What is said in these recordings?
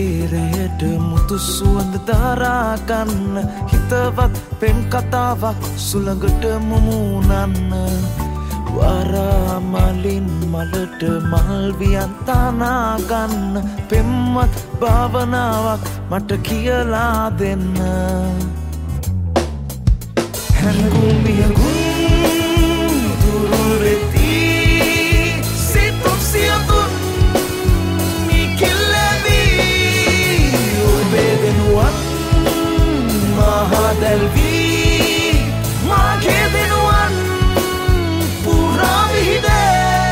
සන්දේරයට මුතු සුවඳ දරා ගන්න හිතවත් පෙම් කතාවක් සුළඟට මුමුණන්න වරාමලින් මලට මල් වියන් තනා ගන්න පෙම්වත් භාවනාවක් මට කියලා දෙන්න හැඟුම් වියඟුම් දුරුල් වෙති සිතුම් සියතුන් Delvi maage denuwan pura vihide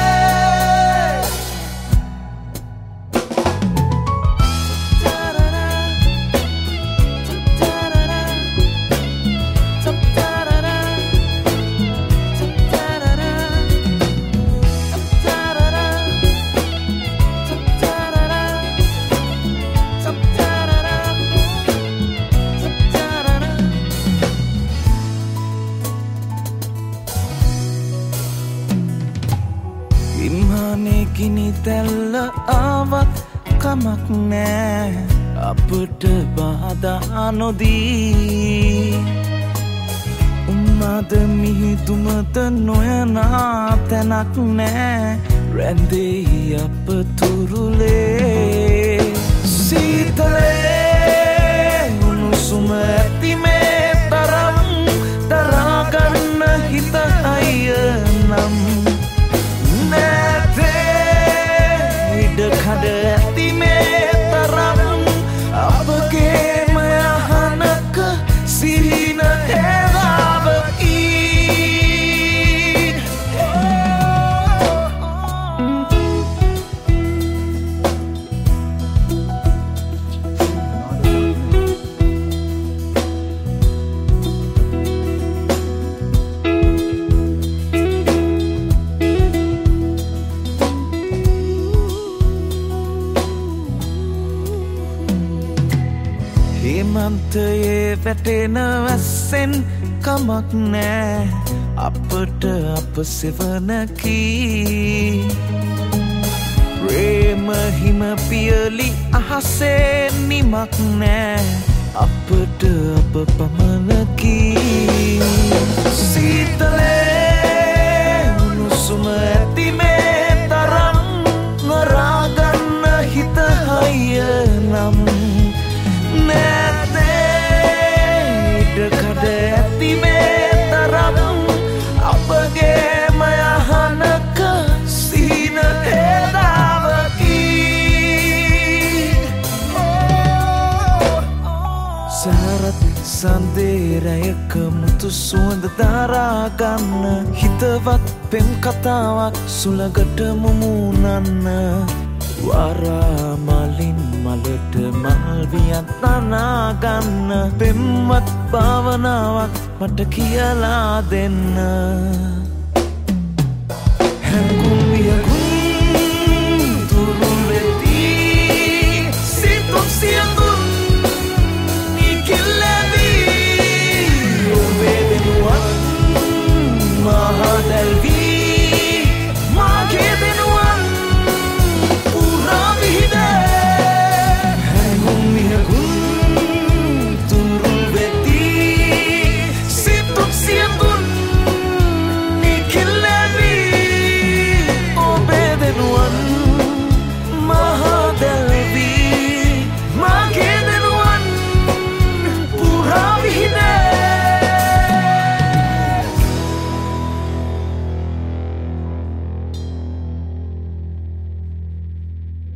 ඉම්හානේ ගිනි තැල්ල ආවත් කමක් නෑ අපට බාධා නොදී උම්මාද මිහිදුමද නොයනා තැනක් නෑ රැන්දෙයි අප තුරුලේ සීතලේ උණුසුම ඇති මේ තරම් දරාගන්න හිත අය නම් කඩ ඇති මේ තරම් අපගේ මයහනක සිහින හෙලාවකි හේමන්තයේ වැටෙන වැස්සෙන් කමක් නෑ අපට අප සෙවනකි ප්‍රේම හිම පියලි අහසේ නිමක් නෑ අපට අප පමණකි සීතලේ උණුසුම ඇති මේ තරම් නොරාගන්න හිත හය නම් කඩ ඇති මේ තරම් අපගේ මයහනක සීන හෙලාවකි සහරත් සන්දේරයක මුතු සුවඳ දරා ගන්න හිතවත් පෙම් කතාවක් සුළඟට මුමුණන්න වරාමලින් මලට මල් වියන් තනා ගන්න පෙම්වත් භාවනාවක් මට කියලා දෙන්න